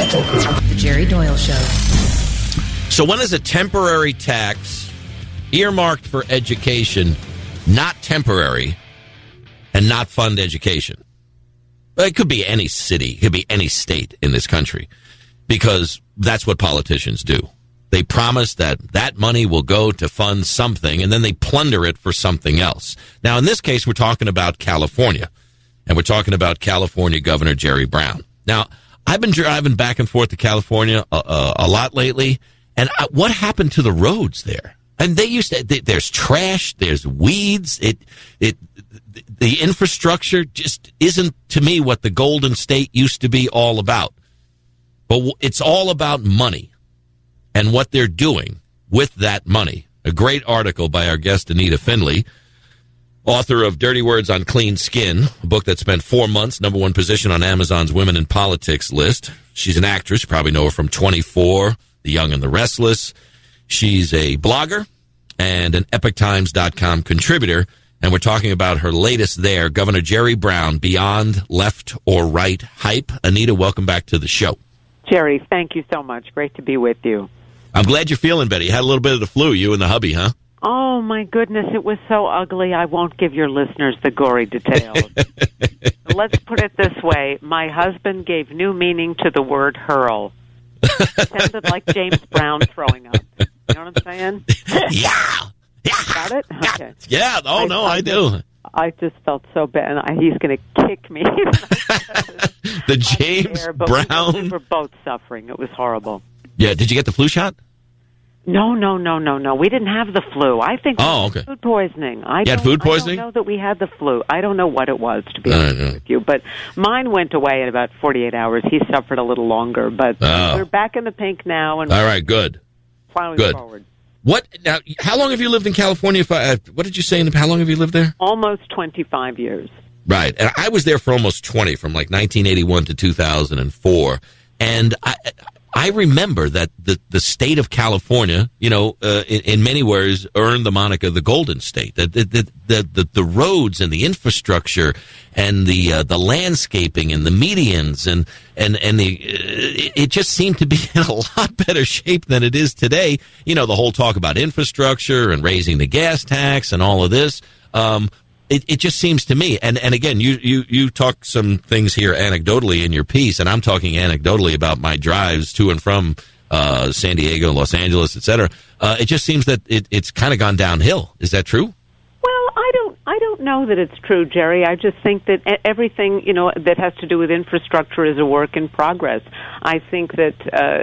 The Jerry Doyle Show. So when is a temporary tax earmarked for education not temporary and not fund education? It could be any city, it could be any state in this country, because that's what politicians do. They promise that that money will go to fund something, and then they plunder it for something else. Now, in this case, we're talking about California, and we're talking about California Governor Jerry Brown. Now, I've been driving back and forth to California a lot lately, and what happened to the roads there? And they used to, there's trash, there's weeds, the infrastructure just isn't, to me, what the Golden State used to be all about. But it's all about money and what they're doing with that money. A great article by our guest, Anita Findlay, author of Dirty Words on Clean Skin, a book that spent 4 months, #1 position on Amazon's Women in Politics list. She's an actress. You probably know her from 24, The Young and the Restless. She's a blogger and an EpochTimes.com contributor. And we're talking about her latest there, Governor Jerry Brown, Beyond Left or Right Hype. Anita, welcome back to the show. Jerry, thank you so much. Great to be with you. I'm glad you're feeling better. You had a little bit of the flu, you and the hubby, huh? Oh, my goodness, it was so ugly. I won't give your listeners the gory details. Let's put it this way. My husband gave new meaning to the word hurl. It sounded like James Brown throwing up. You know what I'm saying? Yeah. Got it? Okay. Yeah. Oh, no, I do. I just felt so bad. And he's going to kick me. The James Brown. We were both suffering. It was horrible. Yeah. Did you get the flu shot? No. We didn't have the flu. I think okay. Food poisoning. You had food poisoning? I don't know that we had the flu. I don't know what it was, to be honest with you. But mine went away in about 48 hours. He suffered a little longer. But we're back in the pink now. And all right, good. Finally forward. What now? How long have you lived in California? What did you say? How long have you lived there? Almost 25 years. Right. And I was there for almost 20, from like 1981 to 2004. And I remember that the state of California, in many ways earned the moniker the Golden State. The roads and the infrastructure and the landscaping and the medians and it just seemed to be in a lot better shape than it is today. You know, the whole talk about infrastructure and raising the gas tax and all of this. It just seems to me, and again, you talk some things here anecdotally in your piece, and I'm talking anecdotally about my drives to and from San Diego, Los Angeles, et cetera. It just seems that it's kind of gone downhill. Is that true? Well, I don't know that it's true, Jerry. I just think that everything, that has to do with infrastructure is a work in progress. I think that,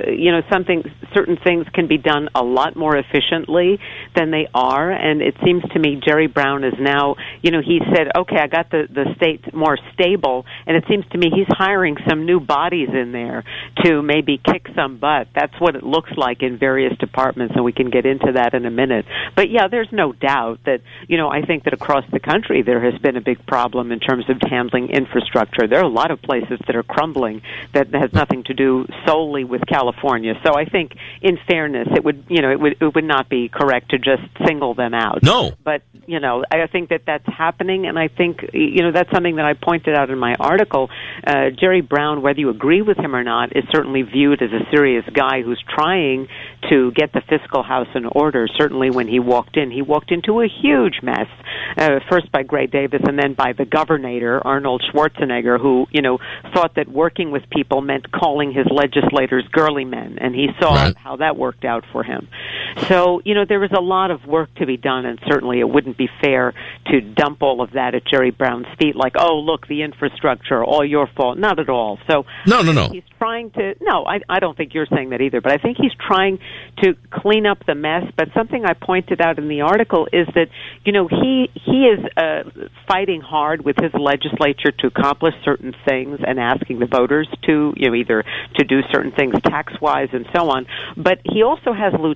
certain things can be done a lot more efficiently than they are, and it seems to me Jerry Brown is now, he said, okay, I got the state more stable, and it seems to me he's hiring some new bodies in there to maybe kick some butt. That's what it looks like in various departments, and we can get into that in a minute. But yeah, there's no doubt that, I think that across the country there has been a big problem in terms of handling infrastructure. There are a lot of places that are crumbling that has nothing to do solely with California. So I think, in fairness, it would not be correct to just single them out. No. But, I think that that's happening, and I think, that's something that I pointed out in my article. Jerry Brown, whether you agree with him or not, is certainly viewed as a serious guy who's trying to get the fiscal house in order. Certainly when he walked into a huge mess, first by Gray Davis and then by the governor, Arnold Schwarzenegger, who, thought that working with people meant calling his legislators girly men, and he saw how that worked out for him. So, there was a lot of work to be done, and certainly it wouldn't be fair to dump all of that at Jerry Brown's feet, like, oh, look, the infrastructure, all your fault. Not at all. So No. He's trying to, I don't think you're saying that either, but I think he's trying to clean up the mess. But something I pointed out in the article is that, he is fighting hard with his legislature to accomplish certain things and asking the voters to, either to do certain things tax-wise and so on. But he also has lieutenants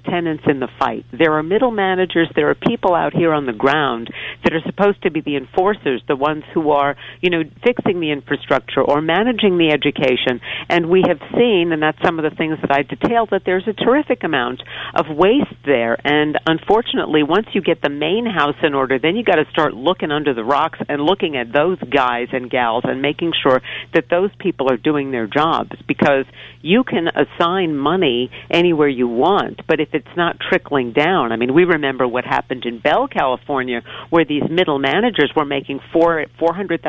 in the fight. There are middle managers, there are people out here on the ground that are supposed to be the enforcers, the ones who are, fixing the infrastructure or managing the education. And we have seen, and that's some of the things that I detailed, that there's a terrific amount of waste there. And unfortunately, once you get the main house in order, then you got to start looking under the rocks and looking at those guys and gals and making sure that those people are doing their jobs, because you can assign money anywhere you want, but if it's not trickling down, I mean, we remember what happened in Bell, California, where these middle managers were making $400,000,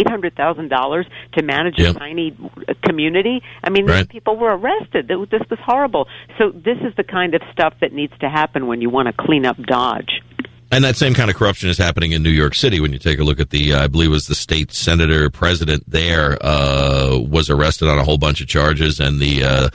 $800,000 to manage a tiny community. I mean, these people were arrested. This was horrible. So this is the kind of stuff that needs to happen when you want to clean up Dodge. And that same kind of corruption is happening in New York City. When you take a look at the, I believe it was the state senator president there, was arrested on a whole bunch of charges, and the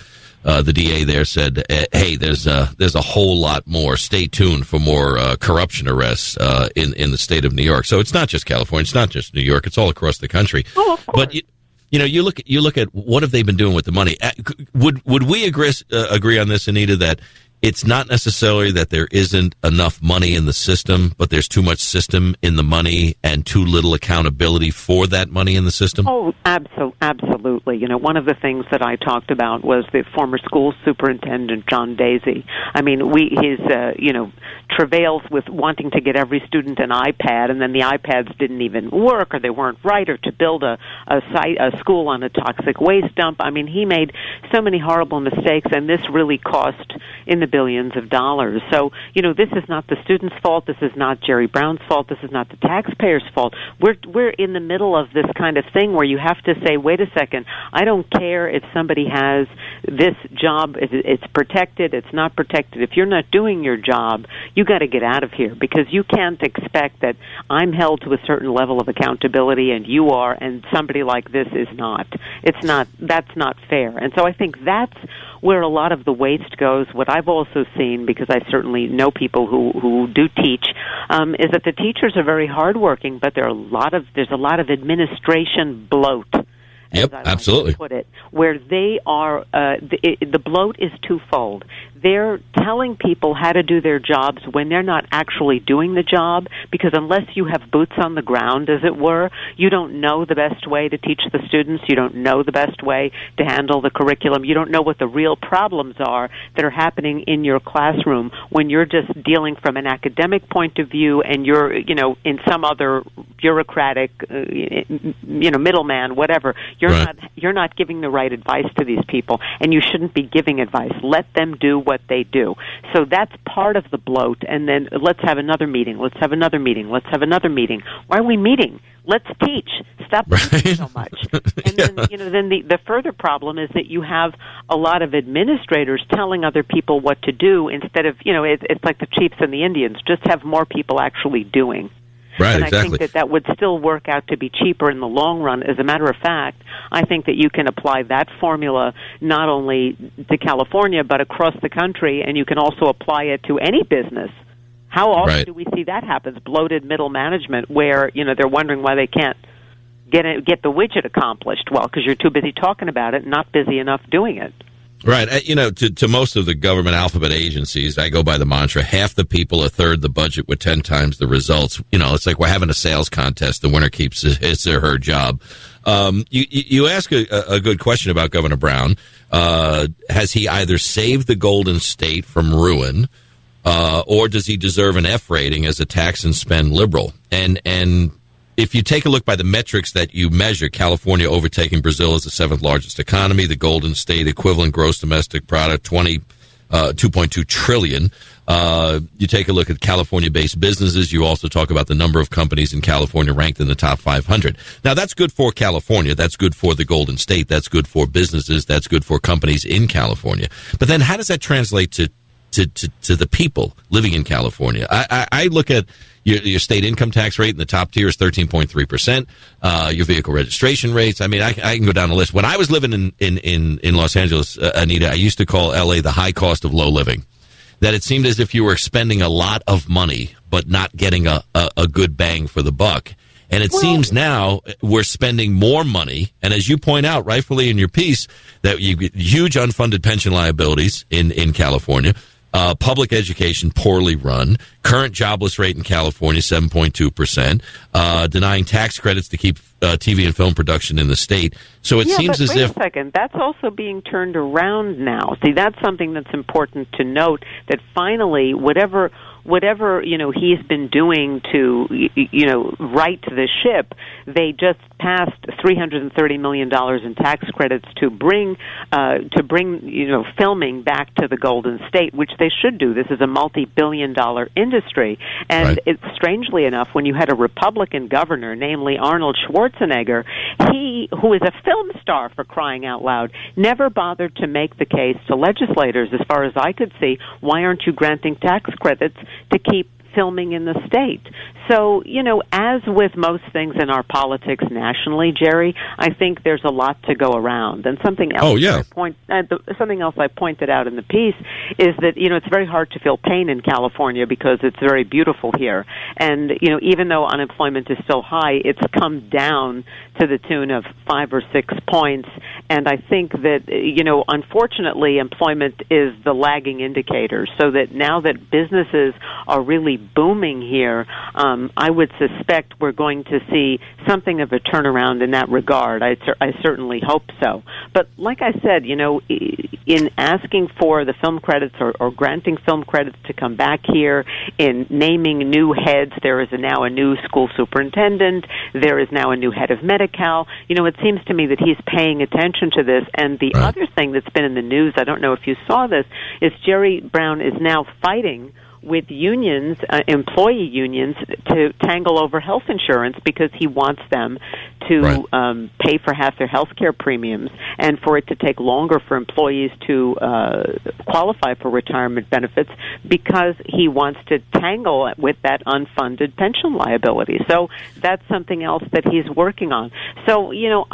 DA there said, "Hey, there's a whole lot more. Stay tuned for more corruption arrests in the state of New York." So it's not just California, it's not just New York, it's all across the country. Oh, of course. But you look at what have they been doing with the money? Would we agree on this, Anita, that it's not necessarily that there isn't enough money in the system, but there's too much system in the money and too little accountability for that money in the system? Oh, absolutely. One of the things that I talked about was the former school superintendent, John Daisy. I mean, his travails with wanting to get every student an iPad, and then the iPads didn't even work, or they weren't right, or to build a school on a toxic waste dump. I mean, he made so many horrible mistakes, and this really cost in the billions of dollars. So, this is not the students' fault. This is not Jerry Brown's fault. This is not the taxpayers' fault. We're in the middle of this kind of thing where you have to say, wait a second, I don't care if somebody has this job, if it's protected, it's not protected. If you're not doing your job, you got to get out of here, because you can't expect that I'm held to a certain level of accountability and you are, and somebody like this is not. That's not fair. And so I think that's where a lot of the waste goes. What I've also seen, because I certainly know people who do teach, is that the teachers are very hardworking, but there's a lot of administration bloat. Yep, absolutely. Like to put it, where they are, the bloat is twofold. They're telling people how to do their jobs when they're not actually doing the job, because unless you have boots on the ground, as it were, you don't know the best way to teach the students. You don't know the best way to handle the curriculum. You don't know what the real problems are that are happening in your classroom when you're just dealing from an academic point of view, and you're, in some other bureaucratic, middleman, whatever. You're not giving the right advice to these people, and you shouldn't be giving advice. Let them do what they do. So that's part of the bloat. And then let's have another meeting. Let's have another meeting. Let's have another meeting. Why are we meeting? Let's teach. Stop teaching so much. And then the further problem is that you have a lot of administrators telling other people what to do instead of, it's like the chiefs and the Indians. Just have more people actually doing. Right, and exactly. I think that would still work out to be cheaper in the long run. As a matter of fact, I think that you can apply that formula not only to California but across the country, and you can also apply it to any business. How often do we see that happen? Bloated middle management where, they're wondering why they can't get the widget accomplished. Well, because you're too busy talking about it and not busy enough doing it. Right. To most of the government alphabet agencies, I go by the mantra, half the people, a third the budget with 10 times the results. It's like we're having a sales contest. The winner keeps his or her job. You ask a good question about Governor Brown. Has he either saved the Golden State from ruin, or does he deserve an F rating as a tax and spend liberal? And if you take a look by the metrics that you measure, California overtaking Brazil as the 7th largest economy, the Golden State equivalent gross domestic product, 2.2 trillion. You take a look at California-based businesses. You also talk about the number of companies in California ranked in the top 500. Now, that's good for California. That's good for the Golden State. That's good for businesses. That's good for companies in California. But then how does that translate to the people living in California? I look at your state income tax rate in the top tier is 13.3%. Your vehicle registration rates. I mean, I can go down the list. When I was living in Los Angeles, Anita, I used to call L.A. the high cost of low living. That it seemed as if you were spending a lot of money but not getting a good bang for the buck. And it seems now we're spending more money, and as you point out rightfully in your piece, that you get huge unfunded pension liabilities in California. Public education poorly run. Current jobless rate in California 7.2%. Denying tax credits to keep TV and film production in the state. So it seems as if. Wait a second. That's also being turned around now. See, that's something that's important to note. That finally, whatever he's been doing to right the ship, they just passed $330 million in tax credits to bring filming back to the Golden State, which they should do. This is a multi-billion-dollar industry, and It's strangely enough, when you had a Republican governor, namely Arnold Schwarzenegger, who is a film star for crying out loud, never bothered to make the case to legislators, as far as I could see, why aren't you granting tax credits to keep filming in the state? So, as with most things in our politics nationally, Jerry, I think there's a lot to go around. And something else something else I pointed out in the piece is that, it's very hard to feel pain in California because it's very beautiful here. And, even though unemployment is still high, it's come down to the tune of 5 or 6 points. And I think that, unfortunately, employment is the lagging indicator. So that now that businesses are really booming here, I would suspect we're going to see something of a turnaround in that regard. I certainly hope so. But like I said, in asking for the film credits or granting film credits to come back here, in naming new heads, there is now a new school superintendent, there is now a new head of Medi-Cal. It seems to me that he's paying attention to this. And the other thing that's been in the news, I don't know if you saw this, is Jerry Brown is now fighting with unions, employee unions, to tangle over health insurance because he wants them to pay for half their health care premiums and for it to take longer for employees to qualify for retirement benefits because he wants to tangle with that unfunded pension liability. So that's something else that he's working on. So,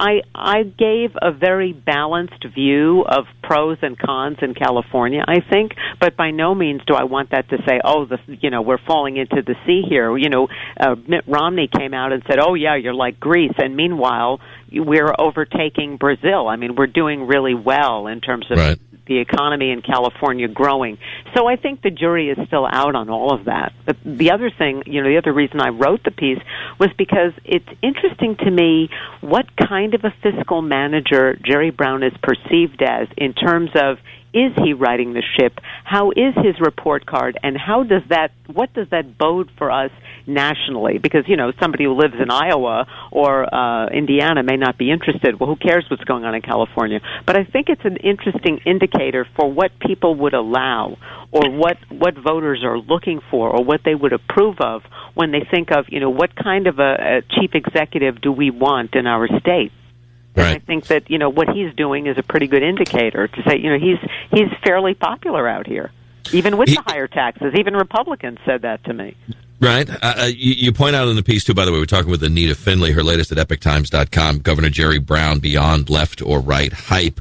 I gave a very balanced view of pros and cons in California, I think, but by no means do I want that to say, we're falling into the sea here. Mitt Romney came out and said, you're like Greece. And meanwhile, we're overtaking Brazil. I mean, we're doing really well in terms of the economy in California growing. So I think the jury is still out on all of that. But the other thing, the other reason I wrote the piece was because it's interesting to me what kind of a fiscal manager Jerry Brown is perceived as in terms of, is he riding the ship? How is his report card? And what does that bode for us nationally? Because, somebody who lives in Iowa or Indiana may not be interested. Well, who cares what's going on in California? But I think it's an interesting indicator for what people would allow or what voters are looking for or what they would approve of when they think of, what kind of a chief executive do we want in our state? And I think that, what he's doing is a pretty good indicator to say, he's fairly popular out here, even with the higher taxes. Even Republicans said that to me. Right. You point out in the piece, too, by the way, we're talking with Anita Finley, her latest at EpicTimes.com, Governor Jerry Brown, Beyond Left or Right Hype.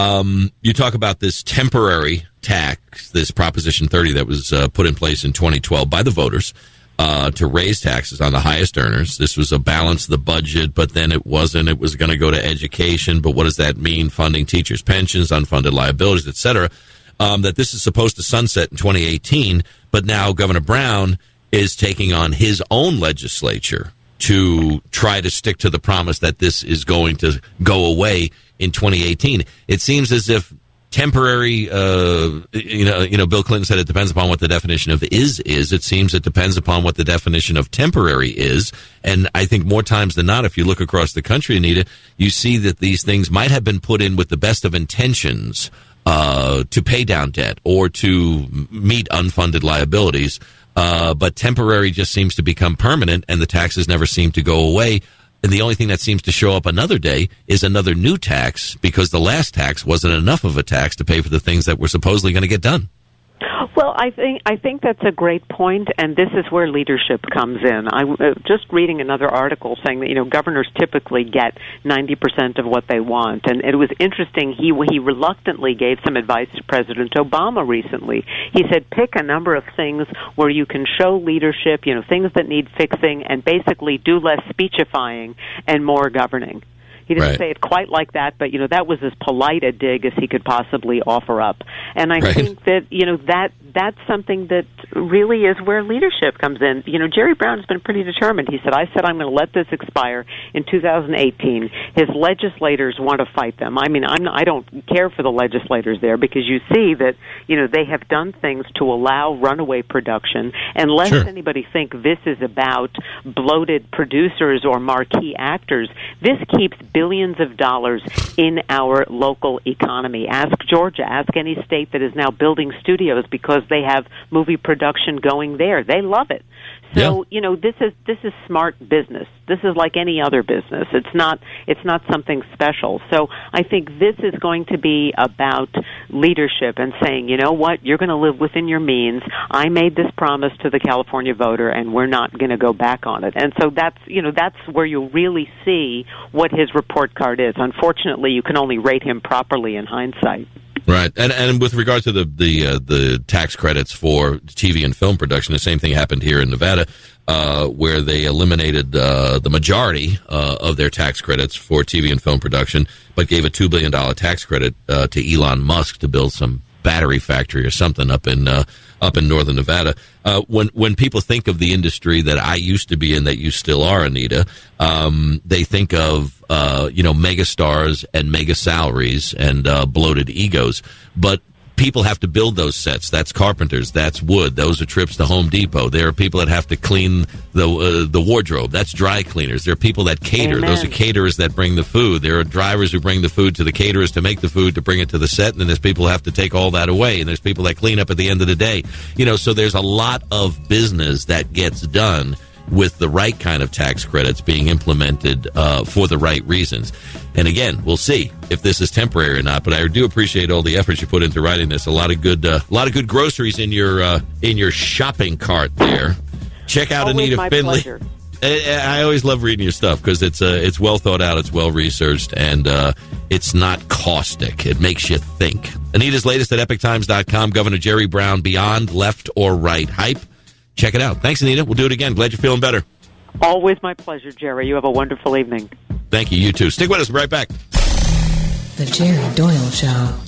You talk about this temporary tax, this Proposition 30 that was put in place in 2012 by the voters. To raise taxes on the highest earners. This was a balance of the budget, but then it wasn't. It was going to go to education, but what does that mean? Funding teachers' pensions, unfunded liabilities, et cetera. That this is supposed to sunset in 2018, but now Governor Brown is taking on his own legislature to try to stick to the promise that this is going to go away in 2018. It seems as if temporary, Bill Clinton said it depends upon what the definition of is. It seems it depends upon what the definition of temporary is. And I think more times than not, if you look across the country, Anita, you see that these things might have been put in with the best of intentions to pay down debt or to meet unfunded liabilities. But temporary just seems to become permanent, and the taxes never seem to go away. And the only thing that seems to show up another day is another new tax because the last tax wasn't enough of a tax to pay for the things that were supposedly going to get done. Well, I think that's a great point, and this is where leadership comes in. I just reading another article saying that governors typically get 90% of what they want, and it was interesting. He reluctantly gave some advice to President Obama recently. He said, pick a number of things where you can show leadership, things that need fixing, and basically do less speechifying and more governing. He didn't say it quite like that, but, that was as polite a dig as he could possibly offer up. And I think that, that's something that really is where leadership comes in. Jerry Brown has been pretty determined. He said, I'm going to let this expire in 2018. His legislators want to fight them. I mean, I don't care for the legislators there, because you see that, they have done things to allow runaway production. And lest anybody think this is about bloated producers or marquee actors, this keeps billions of dollars in our local economy. Ask Georgia, ask any state that is now building studios because they have movie production going there. They love it. So, this is smart business. This is like any other business. It's not something special. So I think this is going to be about leadership and saying, you know what, you're going to live within your means. I made this promise to the California voter, and we're not going to go back on it. And so that's where you really see what his report card is. Unfortunately, you can only rate him properly in hindsight. Right, and with regard to the tax credits for TV and film production, the same thing happened here in Nevada, where they eliminated the majority of their tax credits for TV and film production, but gave a $2 billion tax credit to Elon Musk to build some battery factory or something up in northern Nevada. When people think of the industry that I used to be in, that you still are, Anita, they think of mega stars and mega salaries and bloated egos. But people have to build those sets. That's carpenters. That's wood. Those are trips to Home Depot. There are people that have to clean the wardrobe. That's dry cleaners. There are people that cater. Amen. Those are caterers that bring the food. There are drivers who bring the food to the caterers to make the food, to bring it to the set, and then there's people who have to take all that away, and there's people that clean up at the end of the day. So there's a lot of business that gets done with the right kind of tax credits being implemented for the right reasons. And again, we'll see if this is temporary or not. But I do appreciate all the efforts you put into writing this. A lot of good groceries in your shopping cart there. Check out Always Anita my Finley. Pleasure. I always love reading your stuff because it's well thought out, it's well researched, and it's not caustic. It makes you think. Anita's latest at EpicTimes.com. Governor Jerry Brown, Beyond Left or Right Hype. Check it out. Thanks, Anita. We'll do it again. Glad you're feeling better. Always my pleasure, Jerry. You have a wonderful evening. Thank you. You too. Stick with us. We'll be right back. The Jerry Doyle Show.